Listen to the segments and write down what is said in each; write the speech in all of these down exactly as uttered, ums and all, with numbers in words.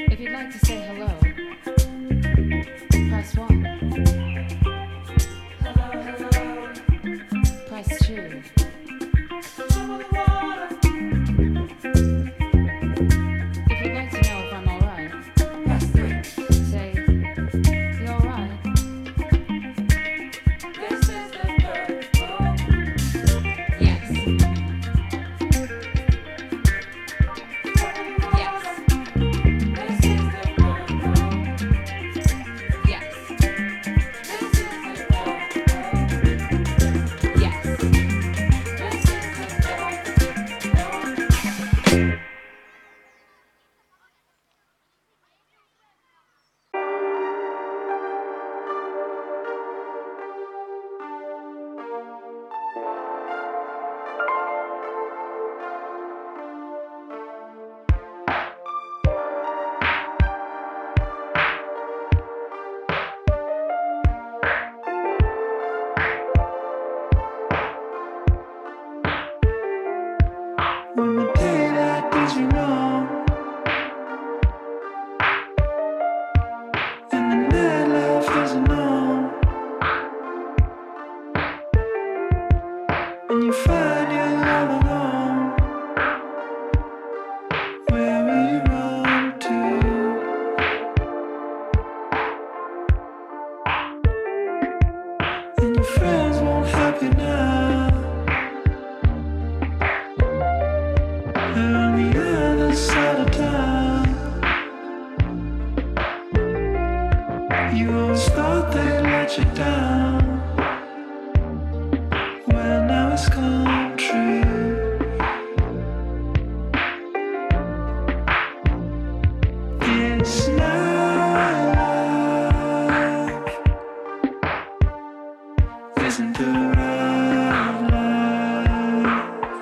If you'd like to say hello, press one. Hello, hello. Press two. If you'd like to know if I'm alright, press three. Say, you alright? This is the purple. Yes. Yes. This is the purple. Yes. This is the purple. Yes. This is the purple. When the daylight is wrong and the nightlife isn't on, and you find you're all alone, where will you run to? And your friends won't help you now. They're on the other side of town. You always thought they'd let you down. Well, now it's come true. It's not life. Isn't the right life.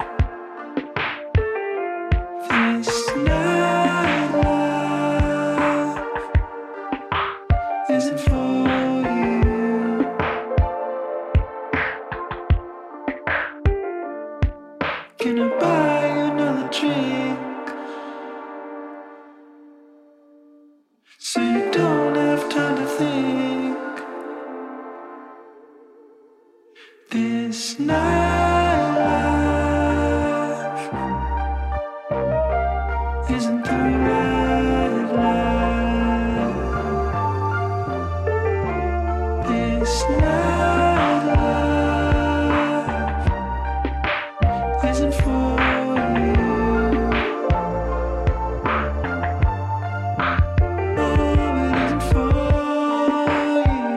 This night life isn't for you. Can I buy you another drink so you don't have time to think? This night life isn't the right life. This night life isn't for you. No, it isn't for you.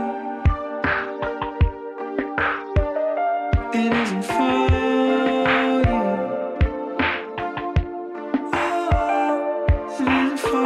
It isn't for you. Oh, it isn't for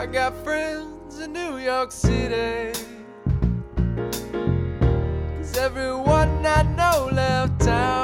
I got friends in New York City, 'cause everyone I know left town.